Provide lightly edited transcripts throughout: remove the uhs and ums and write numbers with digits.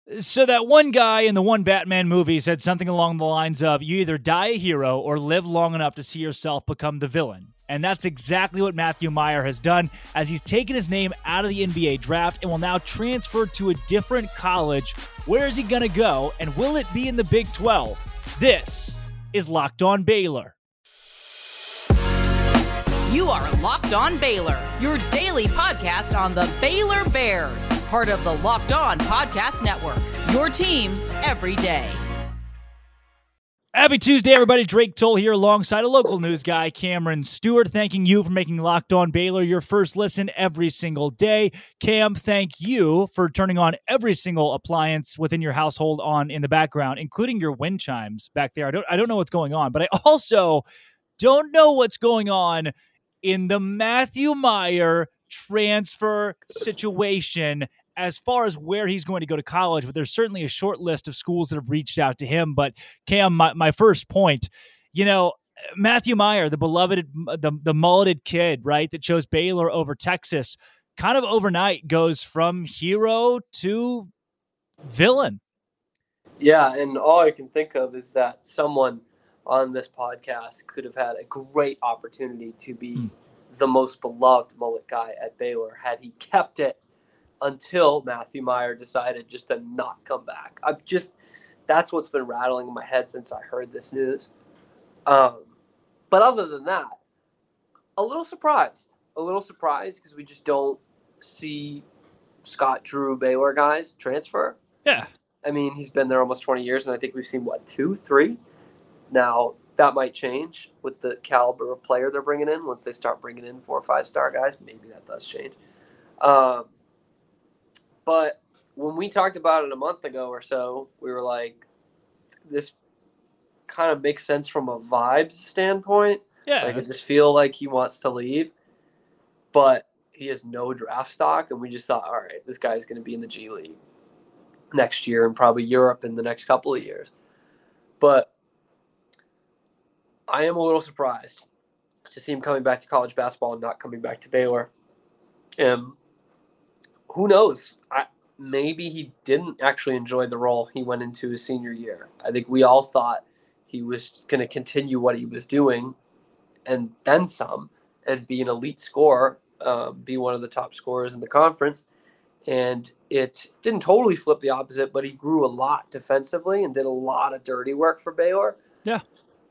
So that one guy in the one Batman movie said something along the lines of, you either die a hero or live long enough to see yourself become the villain. And that's exactly what Matthew Mayer has done, as he's taken his name out of the NBA draft and will now transfer to a different college. Where is he going to go, and will it be in the Big 12? This is Locked On Baylor. You are Locked On Baylor, your daily podcast on the Baylor Bears, part of the Locked On Podcast Network, your team every day. Happy Tuesday, everybody. Drake Toll here alongside a local news guy, Cameron Stewart, thanking you for making Locked On Baylor your first listen every single day. Cam, thank you for turning on every single appliance within your household on in the background, including your wind chimes back there. I don't know what's going on, but I also don't know what's going on in the Matthew Mayer transfer situation as far as where he's going to go to college, but there's certainly a short list of schools that have reached out to him. But Cam, my first point, Matthew Mayer, the beloved, the mulleted kid, right, that chose Baylor over Texas, kind of overnight goes from hero to villain. Yeah, and all I can think of is that someone on this podcast could have had a great opportunity to be the most beloved mullet guy at Baylor had he kept it until Matthew Mayer decided just to not come back. That's what's been rattling in my head since I heard this news. But other than that, a little surprised because we just don't see Scott Drew Baylor guys transfer. Yeah. I mean, he's been there almost 20 years, and I think we've seen, 2, 3? Now, that might change with the caliber of player they're bringing in. Once they start bringing in 4 or 5-star guys, maybe that does change. But when we talked about it a month ago or so, we were like, this kind of makes sense from a vibes standpoint. Yeah. Like, I just feel like he wants to leave, but he has no draft stock. And we just thought, all right, this guy's going to be in the G League next year and probably Europe in the next couple of years. But I am a little surprised to see him coming back to college basketball and not coming back to Baylor. Who knows? Maybe he didn't actually enjoy the role he went into his senior year. I think we all thought he was going to continue what he was doing and then some and be an elite scorer, be one of the top scorers in the conference. And it didn't totally flip the opposite, but he grew a lot defensively and did a lot of dirty work for Baylor. Yeah.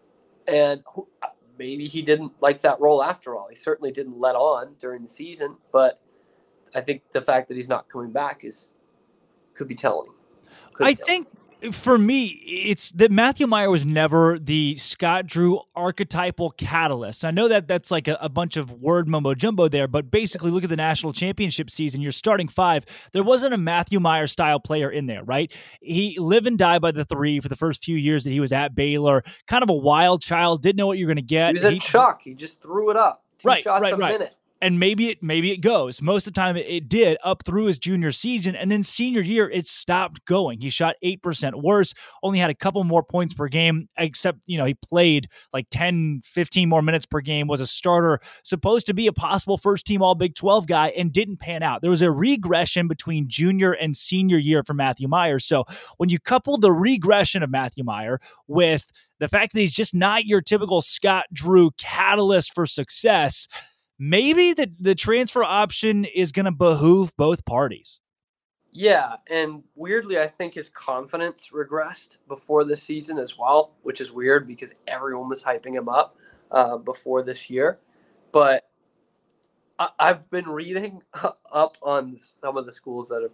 And maybe he didn't like that role after all. He certainly didn't let on during the season, but I think the fact that he's not coming back could be telling. I think for me, it's that Matthew Mayer was never the Scott Drew archetypal catalyst. I know that that's like a bunch of word mumbo jumbo there, but basically look at the national championship season. You're starting 5. There wasn't a Matthew Mayer style player in there, right? He live and die by the 3 for the first few years that he was at Baylor. Kind of a wild child, didn't know what you're going to get. He was at Chuck. He just threw it up. 2 shots a minute. And maybe it goes. Most of the time it did up through his junior season. And then senior year, it stopped going. He shot 8% worse, only had a couple more points per game, except, he played like 10, 15 more minutes per game, was a starter, supposed to be a possible first team all Big 12 guy, and didn't pan out. There was a regression between junior and senior year for Matthew Mayer. So when you couple the regression of Matthew Mayer with the fact that he's just not your typical Scott Drew catalyst for success, maybe the transfer option is going to behoove both parties. Yeah, and weirdly, I think his confidence regressed before this season as well, which is weird because everyone was hyping him up before this year. But I've been reading up on some of the schools that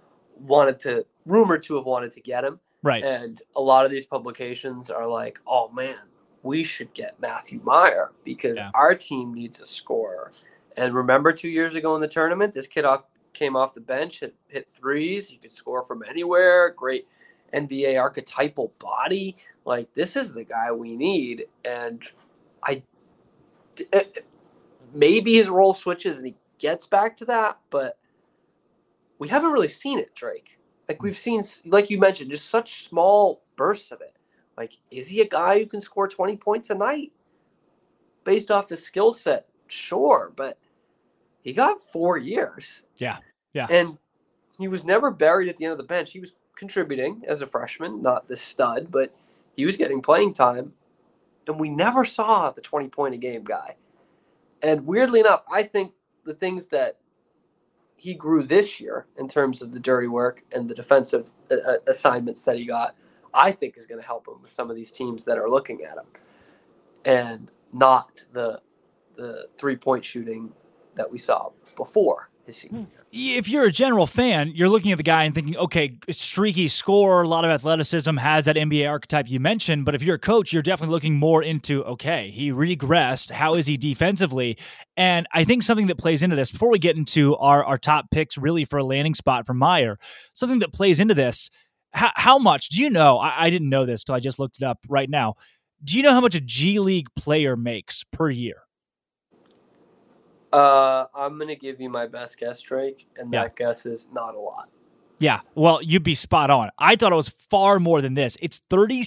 have rumored to have wanted to get him. Right. And a lot of these publications are like, oh, man, we should get Matthew Mayer because our team needs a scorer. And remember 2 years ago in the tournament, this kid came off the bench, hit threes. He could score from anywhere. Great NBA archetypal body. Like, this is the guy we need. And maybe his role switches and he gets back to that, but we haven't really seen it, Drake. Like, we've seen, like you mentioned, just such small bursts of it. Like, is he a guy who can score 20 points a night based off his skill set? Sure, but he got 4 years. Yeah. And he was never buried at the end of the bench. He was contributing as a freshman, not the stud, but he was getting playing time, and we never saw the 20-point-a-game guy. And weirdly enough, I think the things that he grew this year in terms of the dirty work and the defensive assignments that he got, I think is going to help him with some of these teams that are looking at him, and not the 3-point shooting that we saw before his senior year. If you're a general fan, you're looking at the guy and thinking, okay, streaky scorer, a lot of athleticism, has that NBA archetype you mentioned. But if you're a coach, you're definitely looking more into, okay, he regressed. How is he defensively? And I think something that plays into this, before we get into our top picks really for a landing spot for Meyer, something that plays into this, how much, do you know, I didn't know this till I just looked it up right now. Do you know how much a G League player makes per year? I'm going to give you my best guess, Drake, and that guess is not a lot. Yeah, well, you'd be spot on. I thought it was far more than this. It's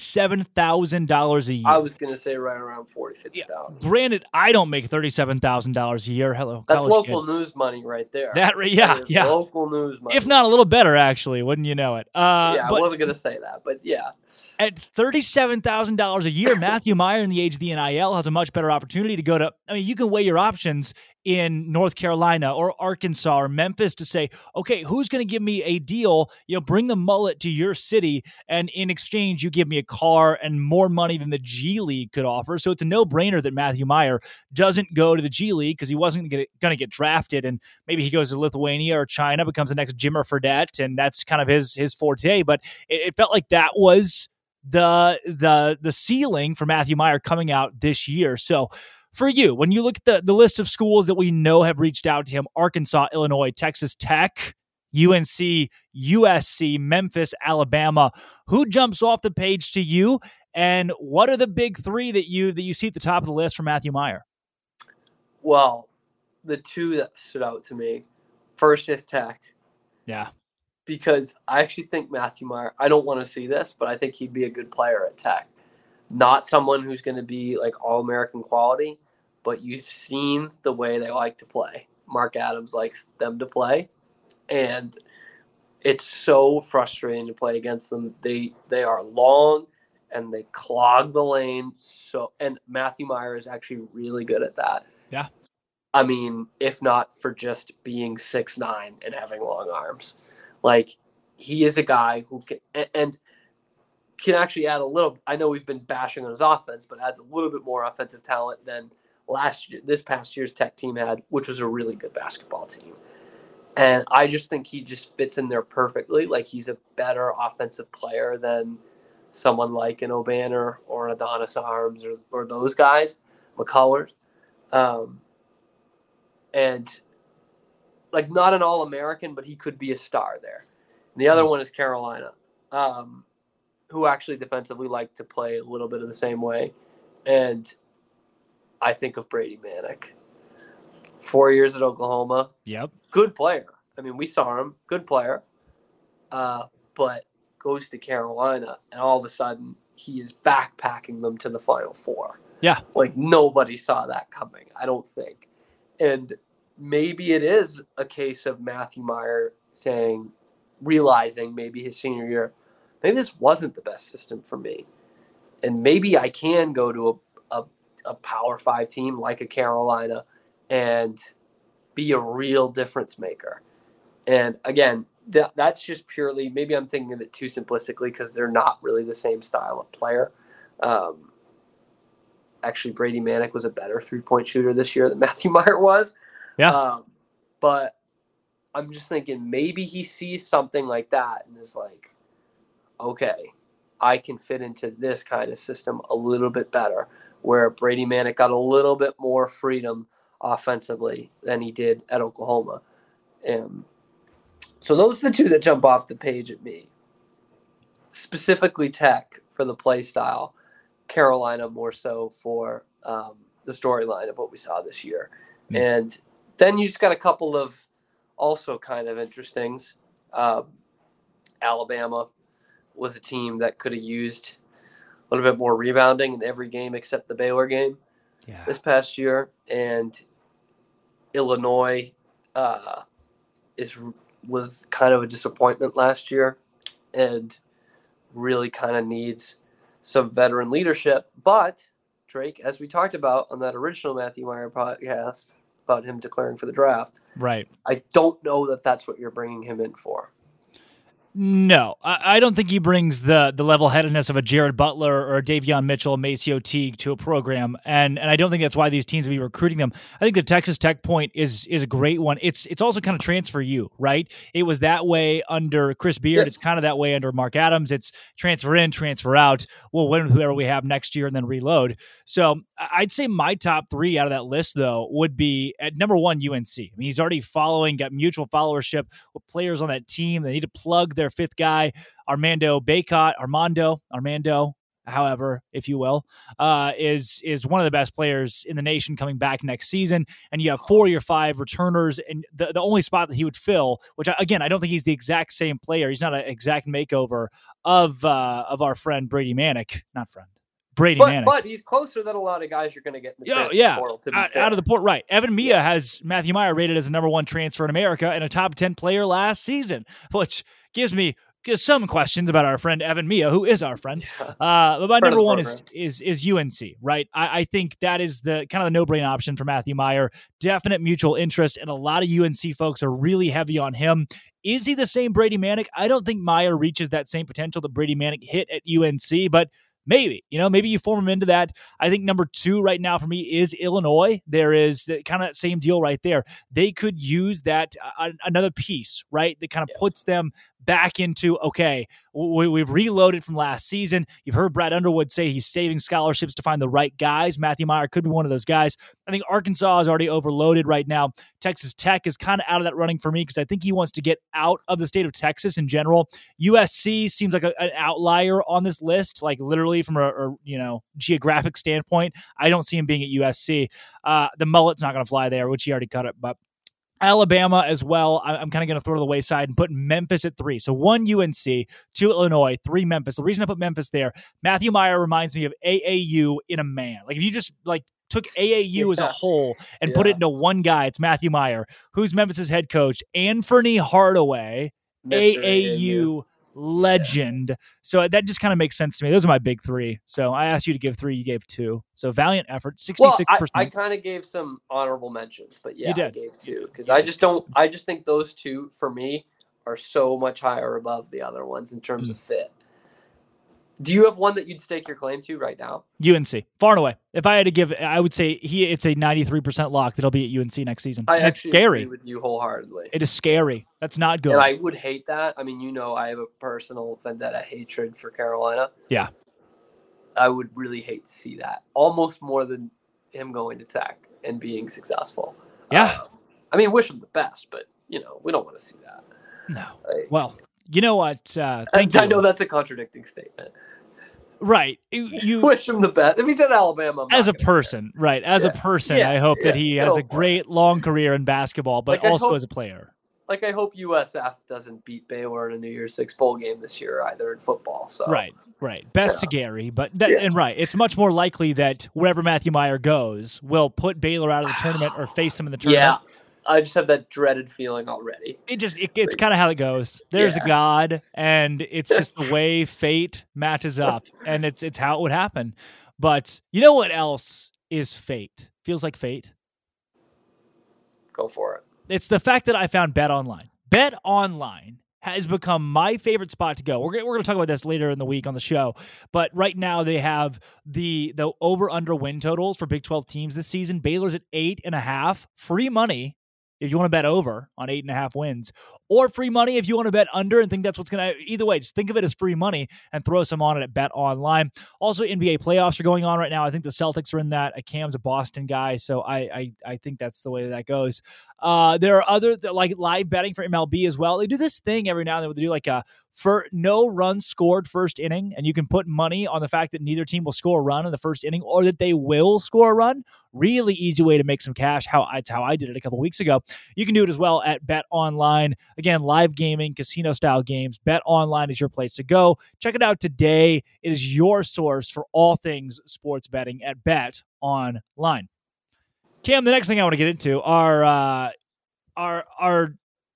$37,000 a year. I was going to say right around $40,000, $50,000. Yeah. Granted, I don't make $37,000 a year. Hello, that's local news money right there. Yeah. Local news money. If not a little better, actually, wouldn't you know it? I wasn't going to say that, but yeah. At $37,000 a year, Matthew Meyer in the age of the NIL has a much better opportunity to go to, I mean, you can weigh your options in North Carolina or Arkansas or Memphis to say, okay, who's going to give me a deal? Bring the mullet to your city, and in exchange, you give me a car and more money than the G League could offer. So it's a no-brainer that Matthew Meyer doesn't go to the G League because he wasn't going to get drafted, and maybe he goes to Lithuania or China, becomes the next Jimmer Fredette, and that's kind of his forte. But it felt like that was the ceiling for Matthew Meyer coming out this year. So for you, when you look at the list of schools that we know have reached out to him, Arkansas, Illinois, Texas Tech, UNC, USC, Memphis, Alabama, who jumps off the page to you, and what are the big three that you see at the top of the list for Matthew Meyer? Well, the two that stood out to me, first is Tech. Yeah. Because I actually think Matthew Meyer, I don't want to see this, but I think he'd be a good player at Tech. Not someone who's going to be like all-American quality, but you've seen the way they like to play. Mark Adams likes them to play, and it's so frustrating to play against them. They are long, and they clog the lane. And Matthew Meyer is actually really good at that. Yeah. I mean, if not for just being 6'9" and having long arms. Like, he is a guy who can actually add a little. I know we've been bashing on his offense, but adds a little bit more offensive talent than this past year's Tech team had, which was a really good basketball team. And I just think he just fits in there perfectly. Like, he's a better offensive player than someone like an Obanor or an Adonis Arms or those guys, McCullers. And like, not an All-American, but he could be a star there. And the other one is Carolina, who actually defensively like to play a little bit of the same way. And I think of Brady Manek. 4 years at Oklahoma. Yep. Good player. I mean, we saw him. Good player. But goes to Carolina, and all of a sudden, he is backpacking them to the Final Four. Yeah. Like, nobody saw that coming, I don't think. And maybe it is a case of Matthew Meyer realizing maybe his senior year, maybe this wasn't the best system for me. And maybe I can go to a Power 5 team like a Carolina and be a real difference maker. And again, that's just purely, maybe I'm thinking of it too simplistically because they're not really the same style of player. Actually, Brady Manek was a better 3-point shooter this year than Matthew Meyer was. Yeah. But I'm just thinking maybe he sees something like that and is like, okay, I can fit into this kind of system a little bit better, where Brady Manek got a little bit more freedom offensively than he did at Oklahoma. So those are the two that jump off the page at me. Specifically Tech for the play style, Carolina more so for the storyline of what we saw this year. Mm. And then you just got a couple of also kind of interestings. Alabama was a team that could have used a little bit more rebounding in every game except the Baylor game this past year. And Illinois was kind of a disappointment last year. and really kind of needs some veteran leadership. But Drake, as we talked about on that original Matthew Meyer podcast about him declaring for the draft, right? I don't know that that's what you're bringing him in for. No, I don't think he brings the level-headedness of a Jared Butler or a Davion Mitchell, Maceo Teague to a program, and I don't think that's why these teams will be recruiting them. I think the Texas Tech point is a great one. It's also kind of transfer you, right? It was that way under Chris Beard. It's kind of that way under Mark Adams. It's transfer in, transfer out. We'll win with whoever we have next year and then reload. So I'd say my top three out of that list, though, would be at number one, UNC. I mean, he's already got mutual followership with players on that team. They need to plug their fifth guy, Armando, however, if you will, is one of the best players in the nation coming back next season. And you have 4 of your 5 returners, and the only spot that he would fill, which I don't think he's the exact same player. He's not an exact makeover of our friend Brady Manick, Manick. But he's closer than a lot of guys you're going to get in the transfer portal, to be fair. Out of the port, right. Evan Mia has Matthew Meyer rated as the number 1 transfer in America and a top 10 player last season, which gives me some questions about our friend Evan Mia, who is our friend. But my number one is UNC, right? I think that is the kind of the no-brain option for Matthew Meyer. Definite mutual interest, and a lot of UNC folks are really heavy on him. Is he the same Brady Manick? I don't think Meyer reaches that same potential that Brady Manick hit at UNC, but maybe you form him into that. I think number 2 right now for me is Illinois. There is the kind of same deal right there. They could use that another piece, right? That kind of puts them back into, okay, we've reloaded from last season. You've heard Brad Underwood say he's saving scholarships to find the right guys. Matthew Meyer could be one of those guys. I think Arkansas is already overloaded right now. Texas Tech is kind of out of that running for me because I think he wants to get out of the state of Texas in general. USC seems like an outlier on this list, like literally from a geographic standpoint. I don't see him being at USC. The mullet's not going to fly there, which he already cut it, but Alabama as well, I'm kind of going to throw to the wayside and put Memphis at 3. So 1 UNC, 2 Illinois, 3 Memphis. The reason I put Memphis there, Matthew Meyer reminds me of AAU in a man. Like if you just took AAU as a whole and put it into one guy, it's Matthew Meyer, who's Memphis's head coach, Anthony Hardaway, AAU legend. So that just kind of makes sense to me. Those are my big 3. So I asked you to give 3, you gave 2. So valiant effort, 66%. Well, I kind of gave some honorable mentions, but I gave 2 because I just think those 2 for me are so much higher above the other ones in terms of fit. Do you have one that you'd stake your claim to right now? UNC, far and away. If I had to give, I would say it's a 93% lock that he'll be at UNC next season. It's scary. Agree with you wholeheartedly. It is scary. That's not good. And I would hate that. I mean, I have a personal vendetta hatred for Carolina. Yeah. I would really hate to see that. Almost more than him going to Tech and being successful. Yeah. I mean, wish him the best, but, we don't want to see that. No. Well, you know what? Thank you. I know that's a contradicting statement. Right. You wish him the best. If he's at Alabama, as a person, right? As a person, I hope that he has a great long career in basketball, but also as a player. Like I hope USF doesn't beat Baylor in a New Year's Six bowl game this year either in football. So right. Best to Gary, but it's much more likely that wherever Matthew Meyer goes, will put Baylor out of the tournament or face them in the tournament. Yeah. I just have that dreaded feeling already. It's kind of how it goes. There's a God, and it's just the way fate matches up, and it's how it would happen. But you know what else is fate? Feels like fate. Go for it. It's the fact that I found Bet Online. Bet Online has become my favorite spot to go. We're going to talk about this later in the week on the show, but right now they have the over-under win totals for Big 12 teams this season. Baylor's at 8.5, free money if you want to bet over on 8.5 wins, or free money if you want to bet under and think that's what's going to, either way, just think of it as free money and throw some on it at Bet Online. Also, NBA playoffs are going on right now. I think the Celtics are in that. Cam's a Boston guy, so I think that's the way that goes. There are other, like live betting for MLB as well. They do this thing every now and then where they do like for no runs scored first inning, and you can put money on the fact that neither team will score a run in the first inning or that they will score a run. Really easy way to make some cash. It's how I did it a couple weeks ago. You can do it as well at Bet Online. Again, live gaming, casino-style games. Bet Online is your place to go. Check it out today. It is your source for all things sports betting at Bet Online. Cam, the next thing I want to get into are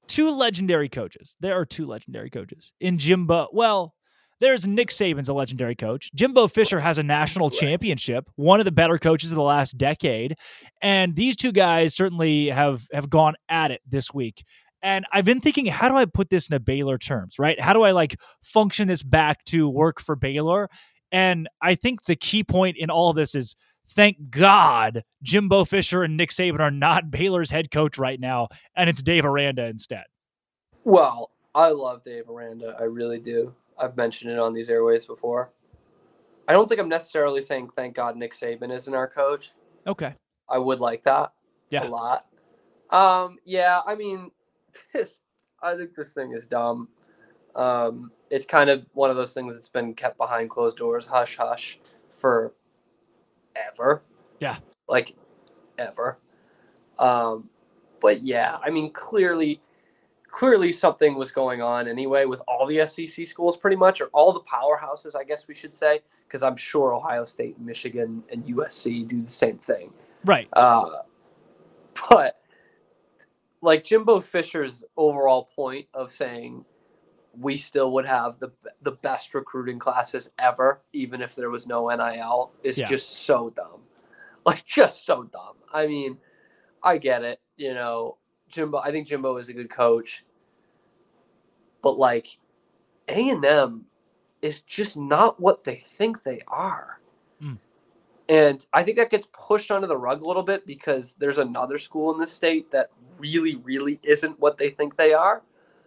two legendary coaches. There are two legendary coaches in Jimbo. Well, there's Nick Saban's a legendary coach. Jimbo Fisher has a national championship, one of the better coaches of the last decade. And these two guys certainly have gone at it this week. And I've been thinking, how do I put this into Baylor terms, right? How do I like function this back to work for Baylor? And I think the key point in all of this is, thank God Jimbo Fisher and Nick Saban are not Baylor's head coach right now, and it's Dave Aranda instead. Well, I love Dave Aranda. I really do. I've mentioned it on these airways before. I don't think I'm necessarily saying thank God Nick Saban isn't our coach. Okay. I would like that a lot. Yeah, I mean, I think this thing is dumb. It's kind of one of those things that's been kept behind closed doors, hush, hush, for ever. Yeah. Like, ever. But yeah, I mean, clearly something was going on anyway with all the SEC schools pretty much, or all the powerhouses, I guess we should say, because I'm sure Ohio State, Michigan, and USC do the same thing. Right. But like Jimbo Fisher's overall point of saying we still would have the best recruiting classes ever, even if there was no NIL, is just so dumb. Like, just so dumb. I mean, I get it, you know. I think Jimbo is a good coach, but like A&M is just not what they think they are. And I think that gets pushed under the rug a little bit because there's another school in this state that really, really isn't what they think they are.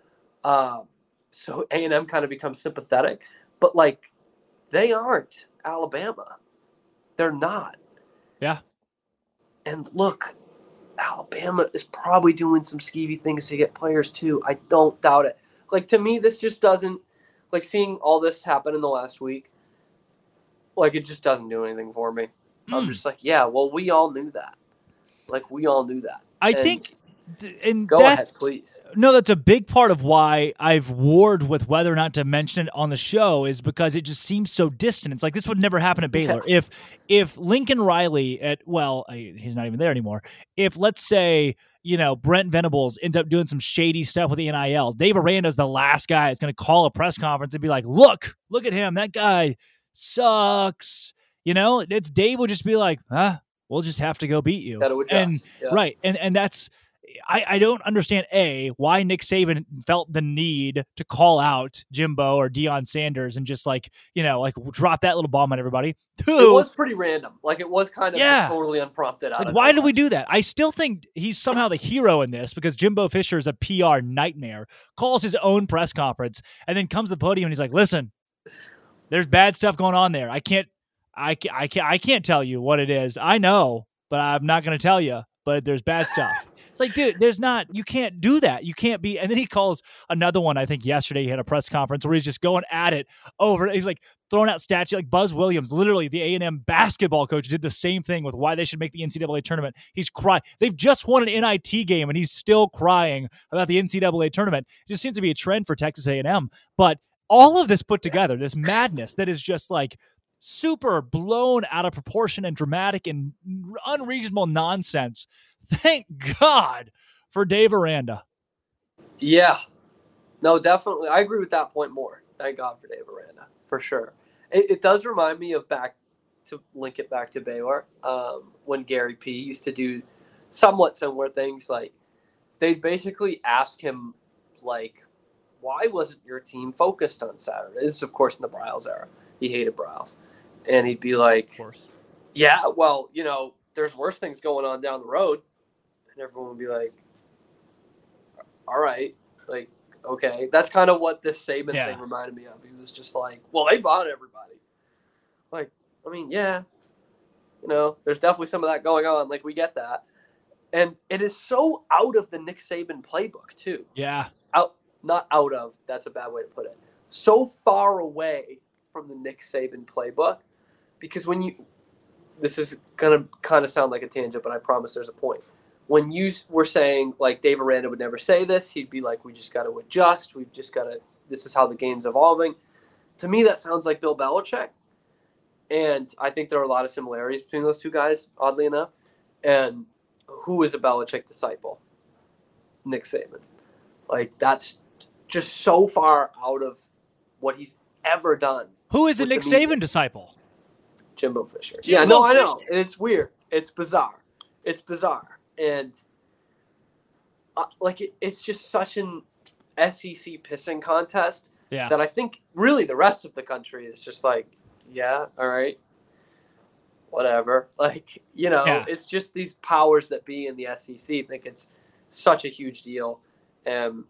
So A&M kind of becomes sympathetic, but like they aren't Alabama. They're not. Yeah. And look, Alabama is probably doing some skeevy things to get players too. I don't doubt it. Like, to me, this just doesn't, like, seeing all this happen in the last week, like, it just doesn't do anything for me. I'm just like, yeah, well, we all knew that. Like, we all knew that. I think, and go ahead, please. No, that's a big part of why I've warred with whether or not to mention it on the show, is because it just seems so distant. It's like, this would never happen at Baylor. Yeah. If Lincoln Riley he's not even there anymore. If, let's say, you know, Brent Venables ends up doing some shady stuff with the NIL, Dave Aranda's the last guy that's going to call a press conference and be like, look at him. That guy sucks. You know, it's Dave would just be like, we'll just have to go beat you. And right. And that's, I don't understand, why Nick Saban felt the need to call out Jimbo or Deion Sanders and just like, you know, like drop that little bomb on everybody. Two, it was pretty random. Like, it was kind of totally unprompted. Like, why did we do that? I still think he's somehow the hero in this because Jimbo Fisher is a PR nightmare, calls his own press conference, and then comes to the podium and he's like, listen, there's bad stuff going on there. I can't tell you what it is. I know, but I'm not going to tell you, but there's bad stuff. It's like, dude, you can't do that. You can't be. And then he calls another one. I think yesterday he had a press conference where he's just going at it over. He's like throwing out stats like Buzz Williams, literally the A&M basketball coach, did the same thing with why they should make the NCAA tournament. He's crying. They've just won an NIT game and he's still crying about the NCAA tournament. It just seems to be a trend for Texas A&M. But all of this put together, this madness that is just like super blown out of proportion and dramatic and unreasonable nonsense. Thank God for Dave Aranda. Yeah. No, definitely. I agree with that point more. Thank God for Dave Aranda, for sure. It does remind me of link it back to Baylor, when Gary P. used to do somewhat similar things. Like, they'd basically ask him, like, why wasn't your team focused on Saturday? This is, of course, in the Briles era. He hated Briles. And he'd be like, yeah, well, you know, there's worse things going on down the road. And everyone would be like, all right, like, okay. That's kind of what this Saban thing reminded me of. He was just like, well, they bought everybody. Like, I mean, yeah, you know, there's definitely some of that going on. Like, we get that. And it is so out of the Nick Saban playbook, too. Yeah. Not out of, that's a bad way to put it. So far away from the Nick Saban playbook, because this is going to kind of sound like a tangent, but I promise there's a point. When you were saying, like, Dave Aranda would never say this, he'd be like, we just got to adjust. This is how the game's evolving. To me, that sounds like Bill Belichick. And I think there are a lot of similarities between those two guys, oddly enough. And who is a Belichick disciple? Nick Saban. Like, that's just so far out of what he's ever done. Who is a with Nick the media. Saban disciple? Jimbo Fisher. Jimbo I know. Fisher. And it's weird. It's bizarre. And it's just such an SEC pissing contest Yeah. that I think really the rest of the country is just like, yeah, all right, whatever. Like, Yeah. it's just these powers that be in the SEC think it's such a huge deal. And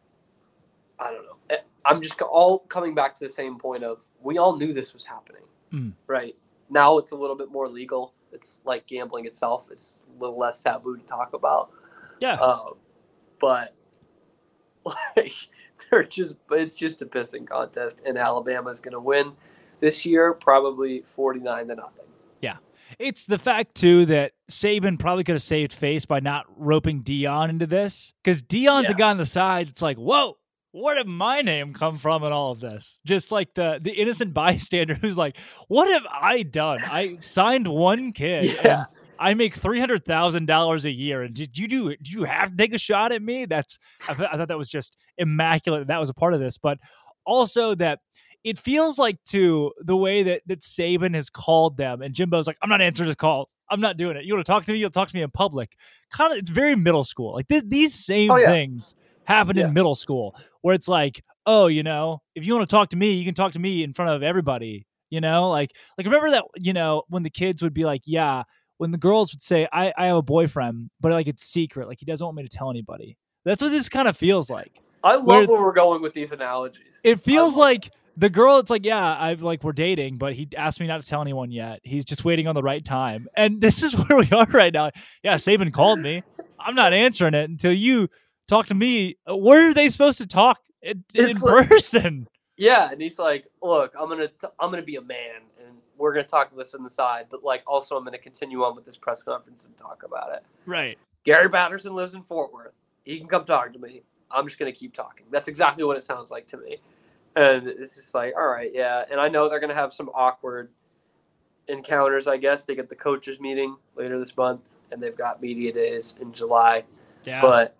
I don't know. I'm just all coming back to the same point of we all knew this was happening, right? Now it's a little bit more legal. It's like gambling itself. It's a little less taboo to talk about. Yeah. But like it's just a pissing contest, and Alabama's going to win this year, probably 49-0. Yeah. It's the fact, too, that Saban probably could have saved face by not roping Deion into this, because Deion's a guy on the side. It's like, whoa, where did my name come from in all of this? Just like the innocent bystander who's like, what have I done? I signed one kid. Yeah. I make $300,000 a year, and did you have to take a shot at me? I thought that was just immaculate. That was a part of this, but also that it feels like, too, the way that Saban has called them, and Jimbo's like, I'm not answering his calls. I'm not doing it. You want to talk to me? You'll talk to me in public. Kind of, it's very middle school. Like these same things happen in middle school, where it's like, oh, if you want to talk to me, you can talk to me in front of everybody. Like remember that, when the kids would be like, yeah. When the girls would say, I have a boyfriend, but like it's secret, like he doesn't want me to tell anybody. That's what this kind of feels like. I love where we're going with these analogies. It feels like the girl, it's like, yeah, we're dating, but he asked me not to tell anyone yet. He's just waiting on the right time. And this is where we are right now. Yeah, Saban called me. I'm not answering it until you talk to me. Where are they supposed to talk in person? Yeah, and he's like, look, I'm gonna be a man, and we're gonna talk this on the side, but like also I'm gonna continue on with this press conference and talk about it. Right. Gary Patterson lives in Fort Worth. He can come talk to me. I'm just gonna keep talking. That's exactly what it sounds like to me. And it's just like, all right, yeah. And I know they're gonna have some awkward encounters, I guess. They get the coaches meeting later this month, and they've got media days in July. Yeah. But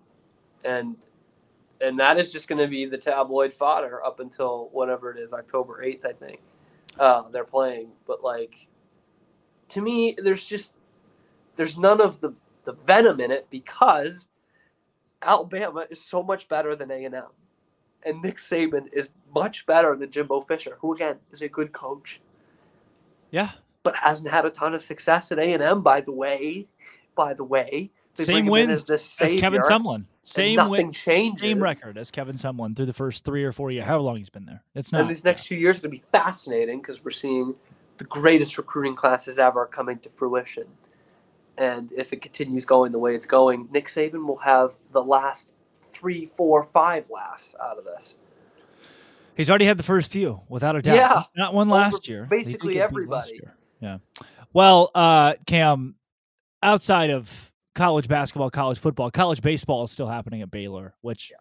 and that is just going to be the tabloid fodder up until whatever it is, October 8th, I think. They're playing. But, like, to me, there's none of the venom in it because Alabama is so much better than A&M. And Nick Saban is much better than Jimbo Fisher, who, again, is a good coach. Yeah. But hasn't had a ton of success at A&M, by the way. Same wins as Kevin Sumlin. Same record as Kevin Sumlin through the first 3 or 4 years, however long he's been there. It's not. And these next 2 years are going to be fascinating because we're seeing the greatest recruiting classes ever coming to fruition. And if it continues going the way it's going, Nick Saban will have the last 3, 4, 5 laughs out of this. He's already had the first few, without a doubt. Yeah. Not one last year. Basically everybody. Yeah. Well, Cam, outside of college basketball, college football, college baseball is still happening at Baylor, which,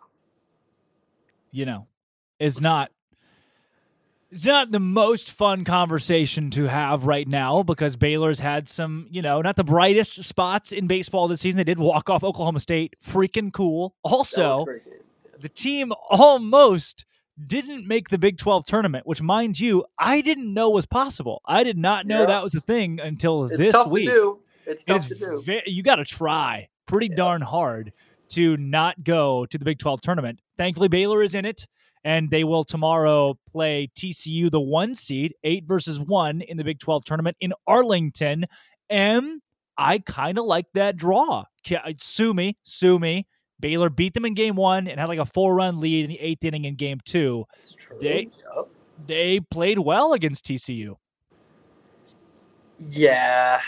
is not. It's not the most fun conversation to have right now because Baylor's had some, not the brightest spots in baseball this season. They did walk off Oklahoma State. Freaking cool. Also, the team almost didn't make the Big 12 tournament, which, mind you, I didn't know was possible. I did not know that was a thing until this week. It's tough to do. You got to try pretty darn hard to not go to the Big 12 tournament. Thankfully, Baylor is in it, and they will tomorrow play TCU, the 1 seed, 8 versus 1 in the Big 12 tournament in Arlington. And I kind of like that draw. Sue me. Baylor beat them in game 1 and had like a 4-run lead in the 8th inning in game 2. That's true. They played well against TCU. Yeah.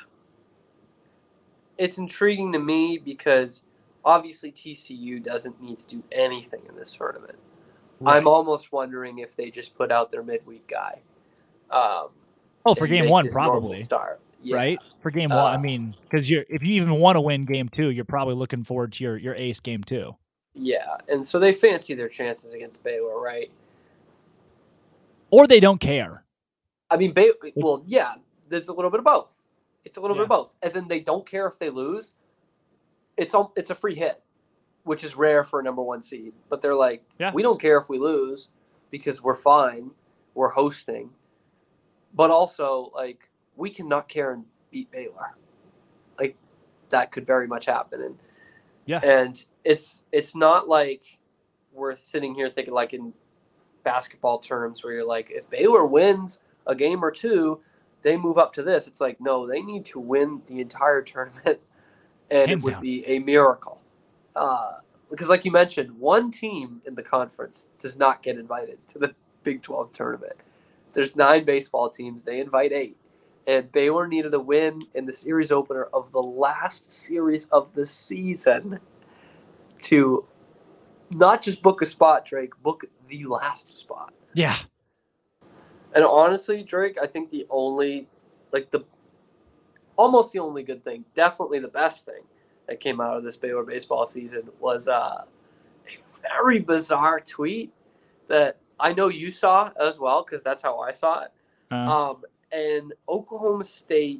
It's intriguing to me because obviously TCU doesn't need to do anything in this tournament. Right. I'm almost wondering if they just put out their midweek guy. For game 1, probably. Start. Yeah. Right? For game 1, I mean, because if you even want to win game 2, you're probably looking forward to your ace game 2. Yeah, and so they fancy their chances against Baylor, right? Or they don't care. I mean, there's a little bit of both. It's a little bit of both. As in, they don't care if they lose. It's a free hit. which is rare for a number 1 seed. But they're like, Yeah. we don't care if we lose because we're fine. We're hosting. But also, like, we cannot care and beat Baylor. Like, that could very much happen. And it's not like we're sitting here thinking like in basketball terms where you're like, if Baylor wins a game or two, they move up to this. It's like, no, they need to win the entire tournament, and Hands it would down. be a miracle. Because like you mentioned, one team in the conference does not get invited to the Big 12 tournament. There's 9 baseball teams. They invite 8. And Baylor needed a win in the series opener of the last series of the season to not just book a spot, Drake, book the last spot. Yeah. And honestly, Drake, I think almost the only good thing, definitely the best thing that came out of this Baylor baseball season was a very bizarre tweet that I know you saw as well, because that's how I saw it. An Oklahoma State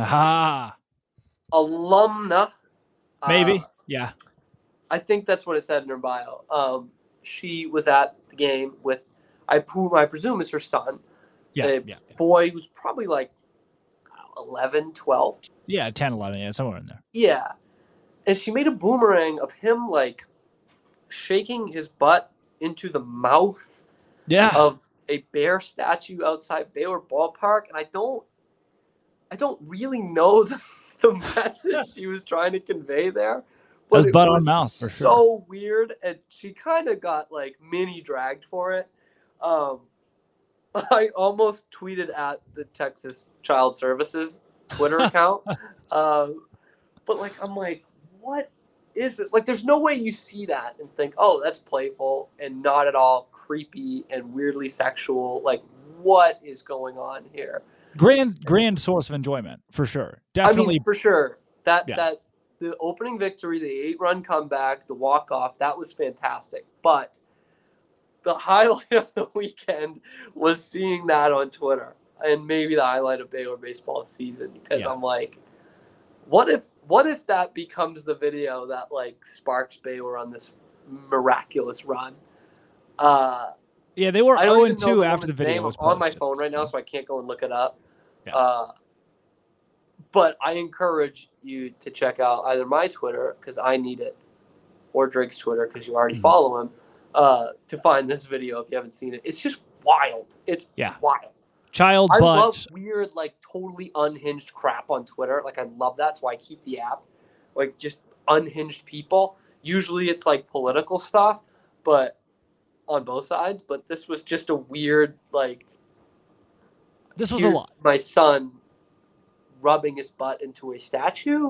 alumna. Maybe. Yeah. I think that's what it said in her bio. She was at the game with, whom I presume is her son. Yeah. Boy who's probably like 11, 12. Yeah, 10, 11. Yeah, somewhere in there. Yeah. And she made a boomerang of him like shaking his butt into the mouth of a bear statue outside Baylor Ballpark. And I don't really know the message she was trying to convey there. But it was butt on mouth for sure. So weird, and she kind of got like mini dragged for it. I almost tweeted at the Texas Child Services Twitter account, but like I'm like, what is this? Like, there's no way you see that and think, oh, that's playful and not at all creepy and weirdly sexual. Like, what is going on here? Grand source of enjoyment for sure. Definitely, I mean, for sure. That the opening victory, the 8-run comeback, the walk-off, that was fantastic. But the highlight of the weekend was seeing that on Twitter, and maybe the highlight of Baylor baseball season, because I'm like, what if that becomes the video that like sparks Baylor on this miraculous run? They were 0-2 after the video was on my phone right now, so I can't go and look it up. Yeah. But I encourage you to check out either my Twitter, because I need it, or Drake's Twitter, because you already follow him, to find this video if you haven't seen it. It's just wild. It's wild. I love weird, like, totally unhinged crap on Twitter. Like, I love that. That's why I keep the app. Like, just unhinged people. Usually it's, like, political stuff, but on both sides. But this was just a weird, like... This was a lot. My son rubbing his butt into a statue?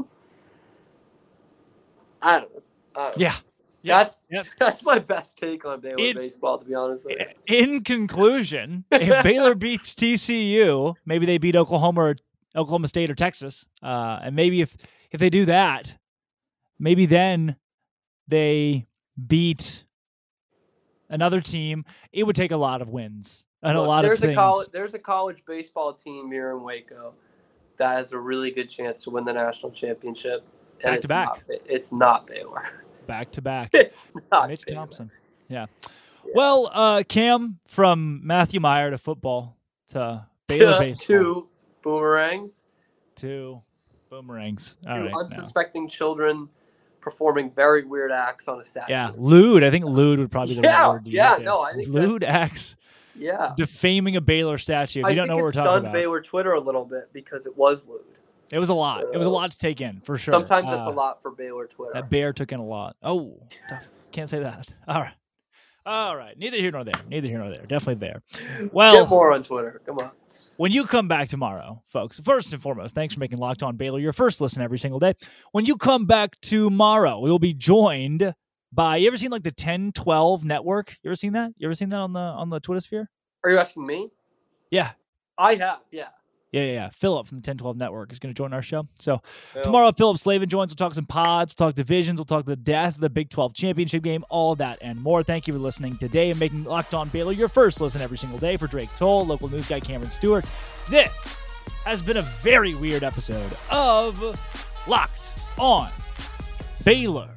I don't know. Yeah. That's my best take on Baylor baseball, to be honest with you. In conclusion, if Baylor beats TCU, maybe they beat Oklahoma State or Texas, and maybe if they do that, maybe then they beat another team. It would take a lot of wins and a lot of things. There's a college baseball team here in Waco that has a really good chance to win the national championship. Back to back. It's not Baylor. Back to back. It's not Mitch Baylor. Thompson. Yeah. Well, Cam, from Matthew Meyer to football to Baylor baseball. To boomerangs. To boomerangs. All To right, unsuspecting children performing very weird acts on a statue. Yeah, lewd. I think lewd would probably be the right word to use there. No, I think lewd acts. Yeah. Defaming a Baylor statue. If you don't know what we're talking about. It stunned Baylor Twitter a little bit because it was lewd. It was a lot. It was a lot to take in, for sure. Sometimes that's a lot for Baylor Twitter. That bear took in a lot. Oh, can't say that. All right. Neither here nor there. Definitely there. Well, get more on Twitter. Come on. When you come back tomorrow, folks, first and foremost, thanks for making Locked On Baylor your first listen every single day. When you come back tomorrow, we will be joined by, you ever seen like the 10-12 network? You ever seen that? On the Twitter sphere? Are you asking me? Yeah. I have, yeah. Yeah. Philip from the 10-12 network is going to join our show. So tomorrow, Philip Slavin joins. We'll talk some pods, we'll talk divisions, we'll talk the death of the Big 12 championship game, all that and more. Thank you for listening today and making Locked On Baylor your first listen every single day. For Drake Toll, local news guy Cameron Stewart, this has been a very weird episode of Locked On Baylor.